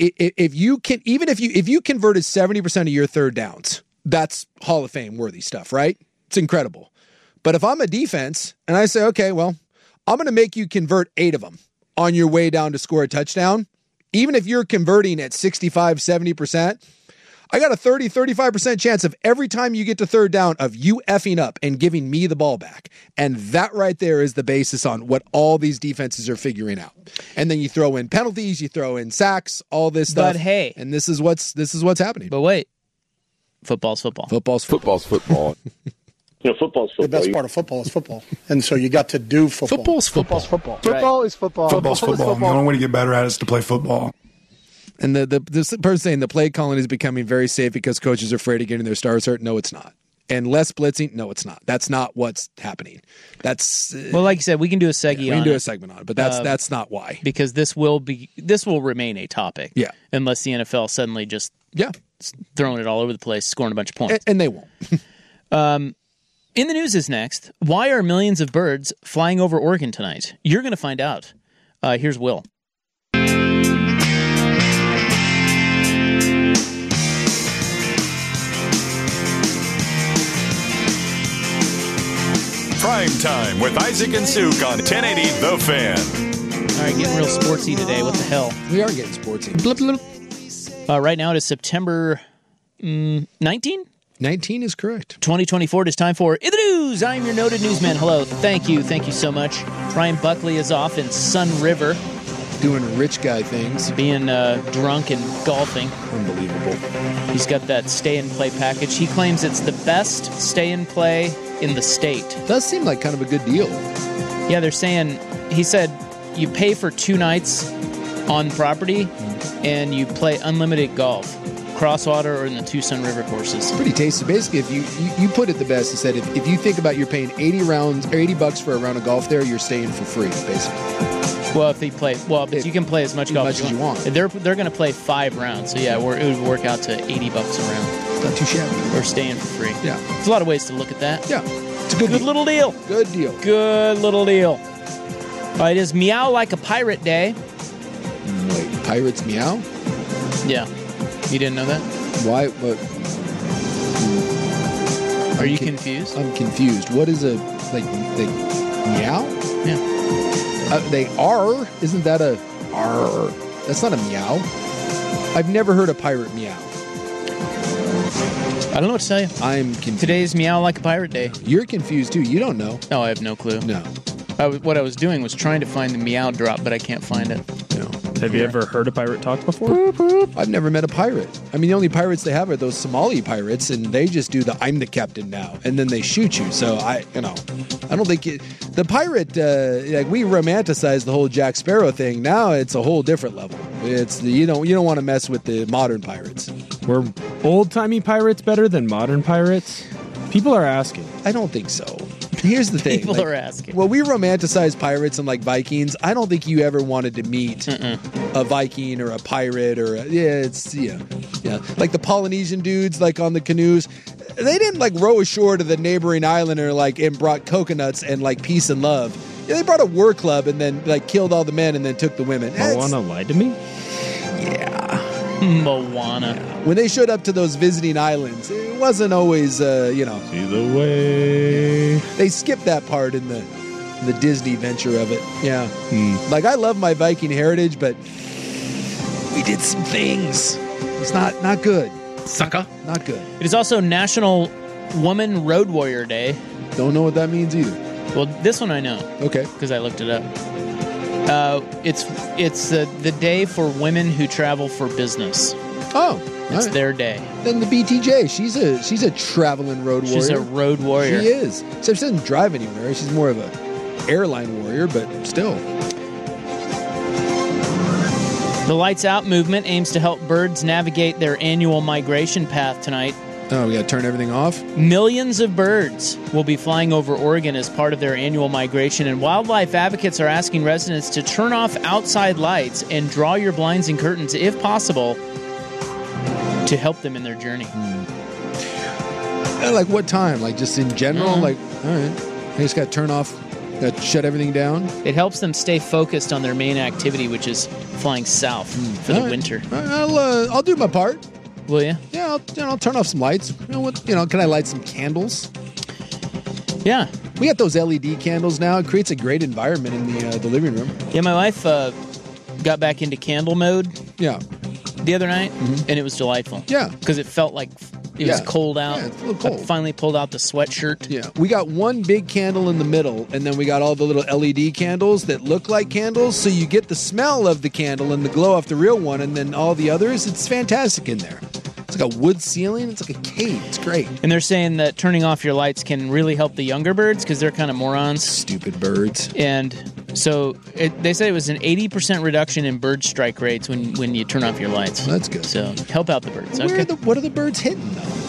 Speaker 9: if you can, even if you if you converted seventy percent of your third downs, that's Hall of Fame worthy stuff, right? It's incredible. But if I'm a defense and I say, okay, well, I'm going to make you convert eight of them on your way down to score a touchdown, even if you're converting at sixty-five, seventy percent, I got a thirty, thirty-five percent chance of every time you get to third down of you effing up and giving me the ball back. And that right there is the basis on what all these defenses are figuring out. And then you throw in penalties, you throw in sacks, all this stuff.
Speaker 8: But hey,
Speaker 9: and this is what's this is what's happening.
Speaker 8: But wait, football's football.
Speaker 9: Football's football.
Speaker 2: Football's football.
Speaker 5: You know, football's football.
Speaker 6: The best part of football is football. And so you got to do football.
Speaker 10: Football's football.
Speaker 6: Football's football.
Speaker 8: Right.
Speaker 11: Football is football.
Speaker 12: Football's football. football. football. The only way to get better at it is to play football.
Speaker 9: And the, the, the person saying the play calling is becoming very safe because coaches are afraid of getting their stars hurt. No, it's not. And less blitzing? No, it's not. That's not what's happening. That's uh,
Speaker 8: well, like you said, we can do a segment.
Speaker 9: yeah, we
Speaker 8: on
Speaker 9: can do
Speaker 8: it,
Speaker 9: a segment on it, but that's
Speaker 8: uh,
Speaker 9: that's not why.
Speaker 8: because this will be this will remain a topic.
Speaker 9: Yeah.
Speaker 8: unless the N F L suddenly just
Speaker 9: Yeah,
Speaker 8: throwing it all over the place, scoring a bunch of points.
Speaker 9: and, and they won't.
Speaker 8: Um, in the news is next. Why are millions of birds flying over Oregon tonight? You're going to find out. Uh, here's Will.
Speaker 3: Prime Time with Isaac and Suk on ten eighty The Fan.
Speaker 8: All right, getting real sportsy today. What the hell?
Speaker 9: We are getting sportsy. Blip, blip.
Speaker 8: Uh, right now it is September mm, nineteenth?
Speaker 9: nineteen is correct.
Speaker 8: twenty twenty-four. It is time for In the News. I am your noted newsman. Hello. Thank you. Thank you so much. Ryan Buckley is off in Sun River.
Speaker 9: Doing rich guy things.
Speaker 8: Being uh, drunk and golfing.
Speaker 9: Unbelievable.
Speaker 8: He's got that stay-and-play package. He claims it's the best stay-and-play in the state.
Speaker 9: Does seem like kind of a good deal.
Speaker 8: Yeah, they're saying, he said, you pay for two nights on property and you play unlimited golf. Crosswater or in the two Sun River courses.
Speaker 9: Pretty tasty. Basically, if you, you, you put it the best, it said if, if you think about you're paying eighty rounds or eighty bucks for a round of golf there, you're staying for free, basically.
Speaker 8: Well, if they play, well, but
Speaker 9: It-
Speaker 8: you can play as much golf
Speaker 9: much as you want.
Speaker 8: They're they're going to play five rounds, so yeah, we're, it would work out to eighty bucks a round.
Speaker 9: It's not too shabby.
Speaker 8: Or staying for free.
Speaker 9: Yeah.
Speaker 8: There's a lot of ways to look at that.
Speaker 9: Yeah. It's a good,
Speaker 8: Good
Speaker 9: deal.
Speaker 8: little deal.
Speaker 9: Good deal.
Speaker 8: Good little deal. Uh, it is Meow Like a Pirate Day.
Speaker 9: Wait, pirates meow?
Speaker 8: Yeah. You didn't know that?
Speaker 9: Why? What?
Speaker 8: Are
Speaker 9: I'm
Speaker 8: you
Speaker 9: con-
Speaker 8: confused?
Speaker 9: I'm confused. What is a like like meow?
Speaker 8: Yeah.
Speaker 9: Uh, they are. Isn't that a R? That's not a meow. I've never heard a pirate meow.
Speaker 8: I don't know what to tell you.
Speaker 9: I'm confused.
Speaker 8: Today's Meow Like a Pirate Day.
Speaker 9: You're confused too. You don't know.
Speaker 8: No, I have no clue.
Speaker 9: No.
Speaker 8: I w- what I was doing was trying to find the meow drop, but I can't find it.
Speaker 9: No.
Speaker 10: Have you ever heard a pirate talk before?
Speaker 9: I've never met a pirate. I mean, the only pirates they have are those Somali pirates, and they just do the "I'm the captain now," and then they shoot you. So I, you know, I don't think it, the pirate. Uh, like we romanticize the whole Jack Sparrow thing. Now it's a whole different level. It's the, you don't you don't want to mess with the modern pirates.
Speaker 10: Were old-timey pirates better than modern pirates? People are asking.
Speaker 9: I don't think so. Here's the thing.
Speaker 8: People
Speaker 9: like,
Speaker 8: are asking.
Speaker 9: Well, we romanticize pirates and like Vikings. I don't think you ever wanted to meet
Speaker 8: Mm-mm.
Speaker 9: a Viking or a pirate or a, yeah, it's yeah, yeah. Like the Polynesian dudes, like on the canoes, they didn't like row ashore to the neighboring island or like and brought coconuts and like peace and love. Yeah, they brought a war club and then like killed all the men and then took the women.
Speaker 10: Moana lied to me?
Speaker 9: Yeah.
Speaker 8: Moana.
Speaker 9: When they showed up to those visiting islands, it wasn't always, uh, you know.
Speaker 10: See the way.
Speaker 9: They skipped that part in the in the Disney venture of it. Yeah.
Speaker 10: Hmm.
Speaker 9: Like, I love my Viking heritage, but we did some things. It's not, not good.
Speaker 8: Sucker.
Speaker 9: Not good.
Speaker 8: It is also National Woman Road Warrior Day.
Speaker 9: Don't know what that means either.
Speaker 8: Well, this one I know.
Speaker 9: Okay.
Speaker 8: Because I looked it up. Uh, it's it's the, the day for women who travel for business.
Speaker 9: Oh.
Speaker 8: It's
Speaker 9: right.
Speaker 8: their day.
Speaker 9: Then the B T J, she's a she's a traveling road warrior.
Speaker 8: She's a road warrior.
Speaker 9: She is. Except she doesn't drive anywhere. She's more of a airline warrior, but still.
Speaker 8: The Lights Out movement aims to help birds navigate their annual migration path tonight.
Speaker 9: Oh, we got to turn everything off?
Speaker 8: Millions of birds will be flying over Oregon as part of their annual migration, and wildlife advocates are asking residents to turn off outside lights and draw your blinds and curtains, if possible, to help them in their journey.
Speaker 9: And like what time? Like just in general?
Speaker 8: Mhm.
Speaker 9: Like, all right. I just got to turn off, got to shut everything down?
Speaker 8: It helps them stay focused on their main activity, which is flying south for the
Speaker 9: All right.
Speaker 8: winter.
Speaker 9: All right, I'll, uh, I'll do my part.
Speaker 8: Will you?
Speaker 9: Yeah, I'll, you know, I'll turn off some lights. You know what? You know, can I light some candles?
Speaker 8: Yeah.
Speaker 9: We got those L E D candles now. It creates a great environment in the uh, the living room.
Speaker 8: Yeah, my wife uh, got back into candle mode
Speaker 9: Yeah.
Speaker 8: the other night, and it was delightful.
Speaker 9: Yeah.
Speaker 8: Because it felt like it was
Speaker 9: Yeah.
Speaker 8: cold out.
Speaker 9: Yeah, it's a little cold.
Speaker 8: I finally pulled out the sweatshirt.
Speaker 9: Yeah. We got one big candle in the middle, and then we got all the little L E D candles that look like candles, so you get the smell of the candle and the glow off the real one, and then all the others. It's fantastic in there. It's like a wood ceiling. It's like a cave. It's great.
Speaker 8: And they're saying that turning off your lights can really help the younger birds because they're kind of morons.
Speaker 9: Stupid birds.
Speaker 8: And so it, they said it was an eighty percent reduction in bird strike rates when, when you turn off your lights.
Speaker 9: That's good.
Speaker 8: So help out the birds.
Speaker 9: Where
Speaker 8: Okay.
Speaker 9: are the, what are the birds hitting, though?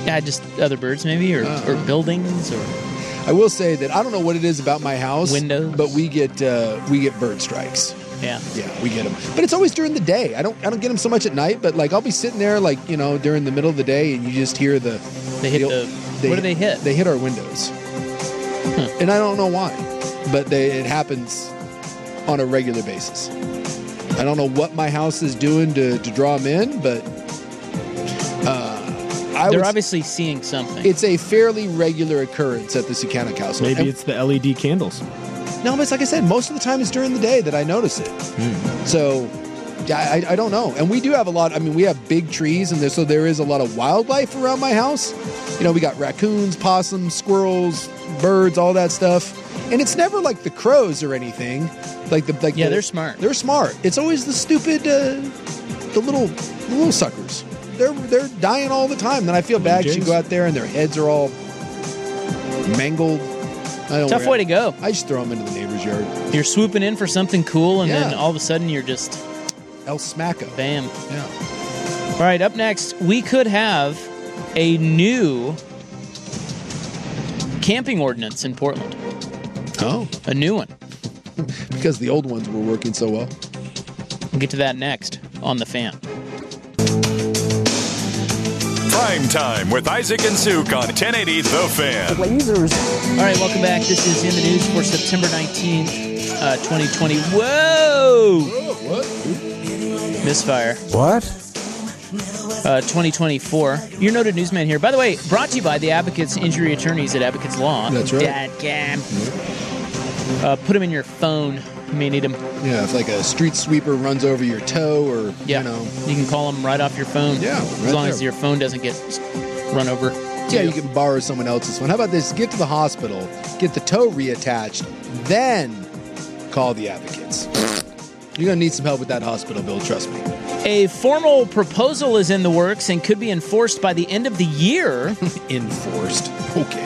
Speaker 8: Yeah, just other birds maybe, or,
Speaker 9: Uh-huh.
Speaker 8: or buildings, or
Speaker 9: I will say that I don't know what it is about my house,
Speaker 8: Windows.
Speaker 9: but we get uh, we get bird strikes.
Speaker 8: yeah.
Speaker 9: Yeah, we get them, but it's always during the day. I don't I don't get them so much at night, but like I'll be sitting there like you know during the middle of the day, and you just hear the
Speaker 8: They hit the. What do they hit?
Speaker 9: They hit our windows, and I don't know why, but they it happens on a regular basis. I don't know what my house is doing to, to draw them in, but uh, I
Speaker 8: They're
Speaker 9: would,
Speaker 8: obviously seeing something.
Speaker 9: it's a fairly regular occurrence at the Sukanic household.
Speaker 10: Maybe
Speaker 9: And-
Speaker 10: it's the L E D candles.
Speaker 9: No, but it's like I said, most of the time it's during the day that I notice it. So, yeah, I, I don't know. And we do have a lot. I mean, we have big trees, and there, so there is a lot of wildlife around my house. You know, we got raccoons, possums, squirrels, birds, all that stuff. And it's never like the crows or anything. Like the like
Speaker 8: Yeah,
Speaker 9: the-
Speaker 8: they're smart.
Speaker 9: They're smart. It's always the stupid, uh, the little the little suckers. They're they're dying all the time. Then I feel bad because you
Speaker 10: James?
Speaker 9: go out there and their heads are all mangled. I don't
Speaker 8: Tough
Speaker 9: worry.
Speaker 8: way to go.
Speaker 9: I just throw them into the neighbor's yard.
Speaker 8: You're swooping in for something cool, and then
Speaker 9: Yeah.
Speaker 8: all of a sudden you're just
Speaker 9: El Smacko.
Speaker 8: bam.
Speaker 9: Yeah.
Speaker 8: All right, up next, we could have a new camping ordinance in Portland.
Speaker 9: Oh,
Speaker 8: A new one.
Speaker 9: because the old ones were working so well.
Speaker 8: We'll get to that next on The Fan.
Speaker 3: Prime Time with Isaac and Suk on ten eighty The Fan.
Speaker 8: All right, welcome back. This is In the News for September nineteenth, uh, twenty twenty. Whoa!
Speaker 9: What?
Speaker 8: Misfire.
Speaker 2: What?
Speaker 8: Uh, twenty twenty-four. Your noted newsman here. By the way, brought to you by the Advocates Injury Attorneys at Advocates Law.
Speaker 9: That's right.
Speaker 8: Dadgum. Uh, put them in your phone. You may need them.
Speaker 9: Yeah, if like a street sweeper runs over your toe or,
Speaker 8: Yeah.
Speaker 9: you know.
Speaker 8: You can call them right off your phone.
Speaker 9: Yeah,
Speaker 8: As
Speaker 9: right
Speaker 8: long
Speaker 9: there.
Speaker 8: as your phone doesn't get run over.
Speaker 9: Yeah, you can borrow someone else's one. How about this? Get to the hospital, get the toe reattached, then call the advocates. You're going to need some help with that hospital bill, trust me.
Speaker 8: A formal proposal is in the works and could be enforced by the end of the year.
Speaker 9: Enforced. Okay.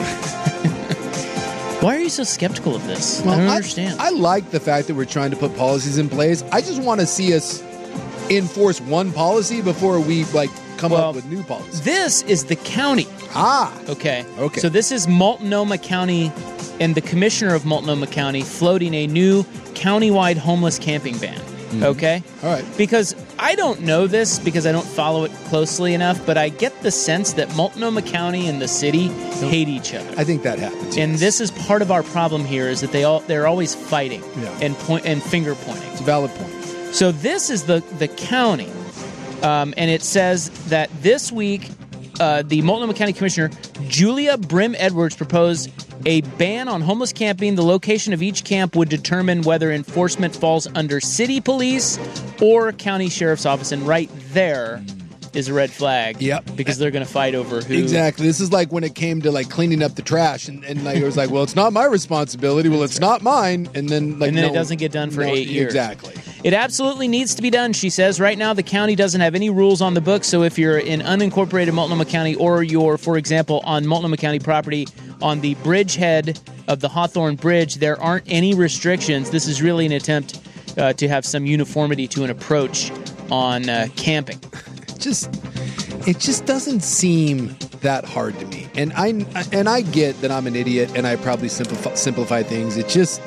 Speaker 8: Why are you so skeptical of this? I don't understand.
Speaker 9: I like the fact that we're trying to put policies in place. I just want to see us enforce one policy before we like come
Speaker 8: Well,
Speaker 9: up with new policies.
Speaker 8: This is the county.
Speaker 9: Ah,
Speaker 8: Okay.
Speaker 9: Okay.
Speaker 8: So this is Multnomah County and the commissioner of Multnomah County floating a new countywide homeless camping ban. Okay?
Speaker 9: all right.
Speaker 8: Because I don't know this because I don't follow it closely enough, but I get the sense that Multnomah County and the city hate each other.
Speaker 9: I think that happens.
Speaker 8: And
Speaker 9: yes.
Speaker 8: this is part of our problem here is that they all they're always fighting
Speaker 9: Yeah.
Speaker 8: and point and finger pointing.
Speaker 9: It's a valid point.
Speaker 8: So this is the the county, um, and it says that this week, uh, the Multnomah County Commissioner Julia Brim Edwards proposed a ban on homeless camping. The location of each camp would determine whether enforcement falls under city police or county sheriff's office. And right there is a red flag.
Speaker 9: Yep.
Speaker 8: Because they're going to fight over who.
Speaker 9: Exactly. This is like when it came to like cleaning up the trash, and, and like it was like, well, it's not my responsibility. Well, it's not mine. And then like
Speaker 8: And then
Speaker 9: no
Speaker 8: it doesn't get done for
Speaker 9: no,
Speaker 8: eight years.
Speaker 9: Exactly.
Speaker 8: It absolutely needs to be done, she says. Right now, the county doesn't have any rules on the books, so if you're in unincorporated Multnomah County or you're, for example, on Multnomah County property on the bridgehead of the Hawthorne Bridge, there aren't any restrictions. This is really an attempt uh, to have some uniformity to an approach on uh, camping.
Speaker 9: Just it just doesn't seem that hard to me. And I and I get that I'm an idiot and I probably simplify, simplify things. It just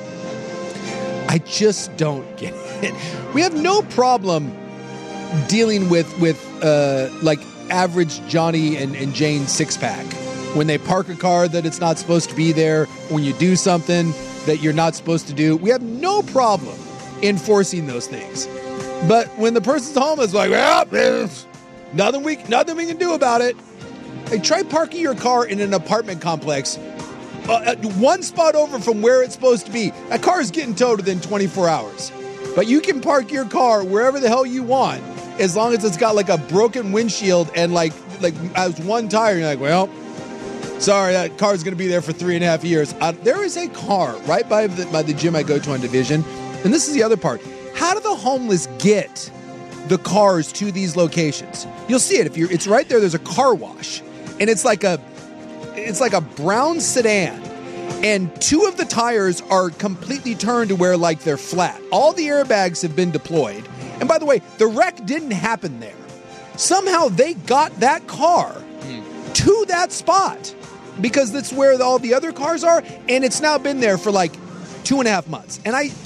Speaker 9: I just don't get it. We have no problem dealing with with uh, like average Johnny and, and Jane six pack when they park a car that it's not supposed to be there, when you do something that you're not supposed to do. We have no problem enforcing those things. But when the person's home, it's like, well, nothing we nothing we can do about it. Hey, try parking your car in an apartment complex, uh, one spot over from where it's supposed to be. That car is getting towed within twenty-four hours. But you can park your car wherever the hell you want, as long as it's got like a broken windshield and like like as one tire. You're like, well, sorry, that car's going to be there for three and a half years. Uh, there is a car right by the, by the gym I go to on Division, and this is the other part. How do the homeless get the cars to these locations? You'll see it if you're. It's right there. There's a car wash, and it's like a, it's like a brown sedan, and two of the tires are completely turned to where like they're flat. All the airbags have been deployed, and by the way, the wreck didn't happen there. Somehow they got that car to that spot because that's where all the other cars are, and it's now been there for like two and a half months. And I,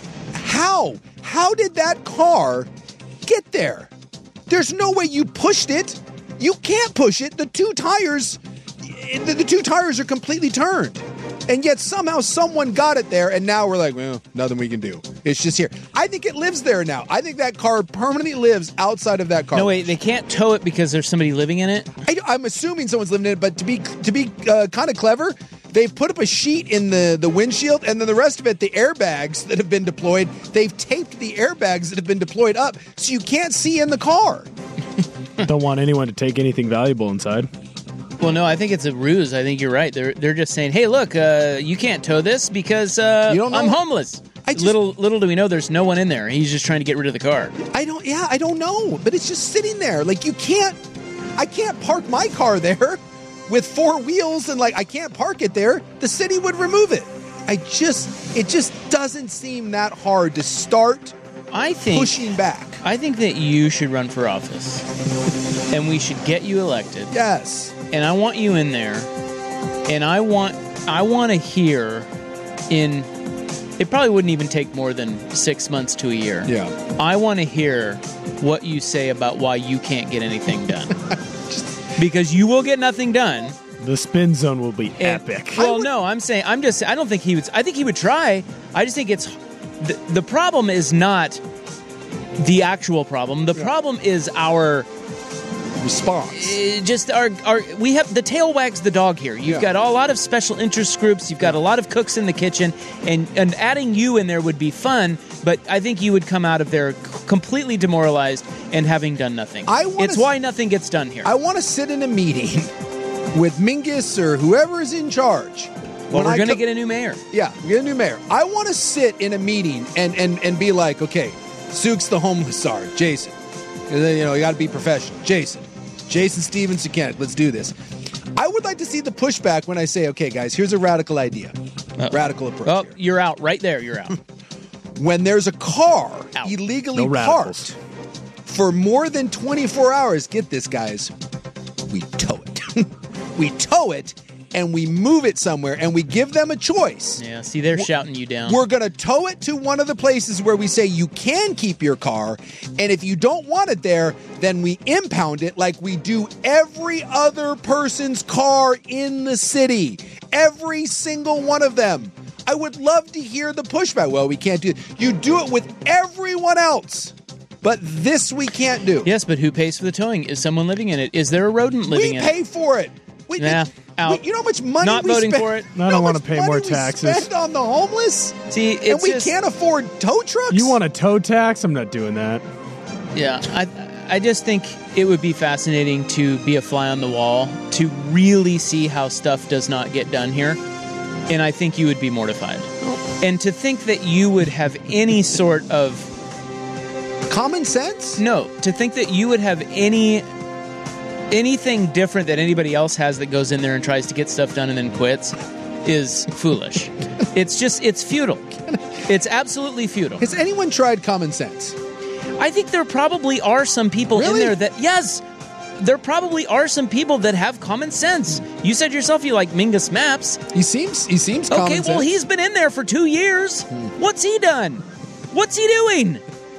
Speaker 9: how? How did that car get there? There's no way you pushed it. You can't push it. The two tires, the, the two tires are completely turned. And yet somehow someone got it there, and now we're like, well, nothing we can do. It's just here. I think it lives there now. I think that car permanently lives outside of that car.
Speaker 8: No, wait, they can't tow it because there's somebody living in it?
Speaker 9: I, I'm assuming someone's living in it, but to be to be uh, kind of clever, they've put up a sheet in the, the windshield, and then the rest of it, the airbags that have been deployed, they've taped the airbags that have been deployed up so you can't see in the car.
Speaker 10: Don't want anyone to take anything valuable inside.
Speaker 8: Well, no, I think it's a ruse. I think you're right. They're they're just saying, "Hey, look, uh, you can't tow this because uh,
Speaker 9: You don't know?
Speaker 8: I'm homeless."
Speaker 9: I just-
Speaker 8: little little do we know, there's no one in there. He's just trying to get rid of the car.
Speaker 9: I don't, yeah, I don't know, but it's just sitting there. Like, you can't, I can't park my car there with four wheels and, like, I can't park it there. The city would remove it. I just, it just doesn't seem that hard to start
Speaker 8: I think
Speaker 9: pushing back.
Speaker 8: I think that you should run for office, and we should get you elected.
Speaker 9: Yes.
Speaker 8: And I want you in there, and I want I want to hear in. It probably wouldn't even take more than six months to a year.
Speaker 9: Yeah.
Speaker 8: I want to hear what you say about why you can't get anything done. Because you will get nothing done.
Speaker 10: The spin zone will be
Speaker 8: And-
Speaker 10: epic.
Speaker 8: Well, no, I'm saying I'm just. I don't think he would. I think he would try. I just think it's the, the problem is not the actual problem. The problem is our
Speaker 9: response.
Speaker 8: Uh, just our our we have the tail wags the dog here. You've
Speaker 9: Yeah.
Speaker 8: got a lot of special interest groups. You've got a lot of cooks in the kitchen, and and adding you in there would be fun. But I think you would come out of there c- completely demoralized and having done nothing.
Speaker 9: I wanna
Speaker 8: it's
Speaker 9: s-
Speaker 8: why nothing gets done here.
Speaker 9: I want to sit in a meeting with Mingus or whoever is in charge.
Speaker 8: well,
Speaker 9: When
Speaker 8: we're
Speaker 9: I
Speaker 8: going to
Speaker 9: co-
Speaker 8: get a new mayor.
Speaker 9: Yeah, we get a new mayor. I want to sit in a meeting and, and, and be like, okay, Sook's the homeless czar, Jason. And then, you know, you got to be professional. Jason. Jason Stevens, Mechanic. Let's do this. I would like to see the pushback when I say, okay, guys, here's a radical idea.
Speaker 8: Uh-oh.
Speaker 9: Radical approach
Speaker 8: Oh,
Speaker 9: here.
Speaker 8: you're out right there. You're out.
Speaker 9: When there's a car
Speaker 8: Out.
Speaker 9: illegally
Speaker 10: No radicals.
Speaker 9: parked for more than twenty-four hours, get this, guys, we tow it. we tow it and we move it somewhere and we give them a choice.
Speaker 8: Yeah. See, they're shouting you down.
Speaker 9: We're going to tow it to one of the places where we say you can keep your car, and if you don't want it there, then we impound it like we do every other person's car in the city. Every single one of them. I would love to hear the pushback. Well, we can't do it. You do it with everyone else, but this we can't do.
Speaker 8: Yes, but who pays for the towing? Is someone living in it? Is there a rodent living
Speaker 9: we
Speaker 8: in
Speaker 9: pay
Speaker 8: it?
Speaker 9: for it. We,
Speaker 8: Nah,
Speaker 9: we-
Speaker 8: out.
Speaker 9: you know how much money
Speaker 8: Not
Speaker 9: we
Speaker 8: voting
Speaker 9: spend?
Speaker 8: for it.
Speaker 9: You
Speaker 10: I
Speaker 9: know
Speaker 10: don't
Speaker 9: how
Speaker 10: wanna
Speaker 9: much
Speaker 10: pay
Speaker 9: money
Speaker 10: more
Speaker 9: we
Speaker 10: taxes.
Speaker 9: spend on the homeless?
Speaker 8: See, it's
Speaker 9: and we
Speaker 8: just-
Speaker 9: can't afford tow trucks?
Speaker 10: You want a tow tax? I'm not doing that.
Speaker 8: Yeah, I I just think it would be fascinating to be a fly on the wall, to really see how stuff does not get done here. And I think you would be mortified. And to think that you would have any sort of...
Speaker 9: Common sense?
Speaker 8: No, to think that you would have any... anything different that anybody else has that goes in there and tries to get stuff done and then quits is foolish. It's just, it's futile. It's absolutely futile.
Speaker 9: Has anyone tried common sense?
Speaker 8: I think there probably are some people
Speaker 9: Really?
Speaker 8: in there that, yes, there probably are some people that have common sense. You said yourself you like Mingus Maps.
Speaker 9: He seems he seems common
Speaker 8: Okay, well,
Speaker 9: sense.
Speaker 8: he's been in there for two years. What's he done? What's he doing?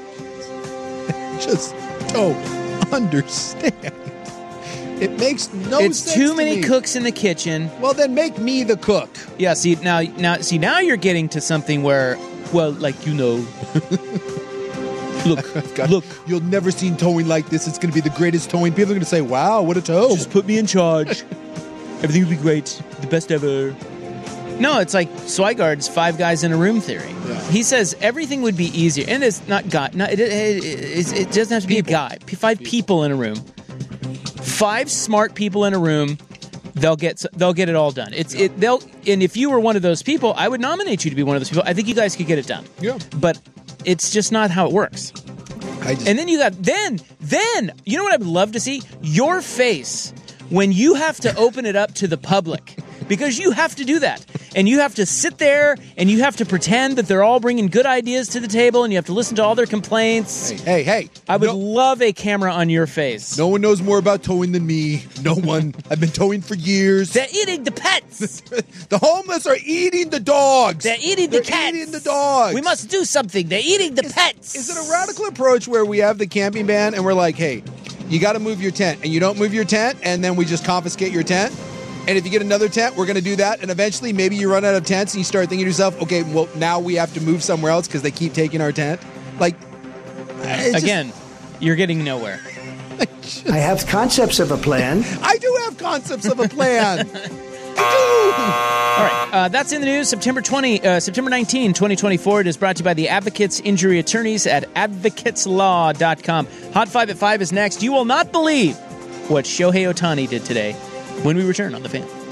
Speaker 9: Just don't understand. It makes no
Speaker 8: it's
Speaker 9: sense
Speaker 8: too
Speaker 9: to
Speaker 8: many
Speaker 9: me.
Speaker 8: cooks in the kitchen.
Speaker 9: Well, then make me the cook.
Speaker 8: Yeah, see now, now, see now you're getting to something where, well, like you know, look,
Speaker 9: God,
Speaker 8: look,
Speaker 9: you'll never seen towing like this. It's going to be the greatest towing. People are going to say, "Wow, what a tow!"
Speaker 8: just put me in charge. Everything will be great, the best ever. No, it's like Swigard's five guys in a room theory.
Speaker 9: Yeah.
Speaker 8: He says everything would be easier, and it's not God. Not it, it, it, it doesn't have to be a guy. Five people in a room. Five smart people in a room, they'll get they'll get it all done. It's it they'll and if you were one of those people, I would nominate you to be one of those people. I think you guys could get it done.
Speaker 9: Yeah.
Speaker 8: But it's just not how it works.
Speaker 9: I just,
Speaker 8: And then you got then then you know what I'd love to see? Your face when you have to open it up to the public. Because you have to do that. and you have to sit there and you have to pretend that they're all bringing good ideas to the table, and you have to listen to all their complaints.
Speaker 9: Hey, hey, hey.
Speaker 8: I would
Speaker 9: no,
Speaker 8: love a camera on your face.
Speaker 9: No one knows more about towing than me. No one. I've been towing for years.
Speaker 8: They're eating the pets.
Speaker 9: The homeless are eating the dogs.
Speaker 8: They're eating the
Speaker 9: They're
Speaker 8: cats.
Speaker 9: eating the dogs.
Speaker 8: We must do something. They're eating the
Speaker 9: is,
Speaker 8: pets.
Speaker 9: Is it a radical approach where we have the camping ban and we're like, hey, you got to move your tent, and you don't move your tent, and then we just confiscate your tent? And if you get another tent, we're going to do that. And eventually, maybe you run out of tents and you start thinking to yourself, okay, well, now we have to move somewhere else because they keep taking our tent. Like,
Speaker 8: again, just, you're getting nowhere.
Speaker 4: I have concepts of a plan.
Speaker 9: I do have concepts of a plan.
Speaker 8: All right, uh, that's in the news. September twentieth, uh, September nineteenth, twenty twenty-four. It is brought to you by the Advocates Injury Attorneys at advocates law dot com. Hot Five at Five is next. You will not believe what Shohei Ohtani did today when we return on The Fan.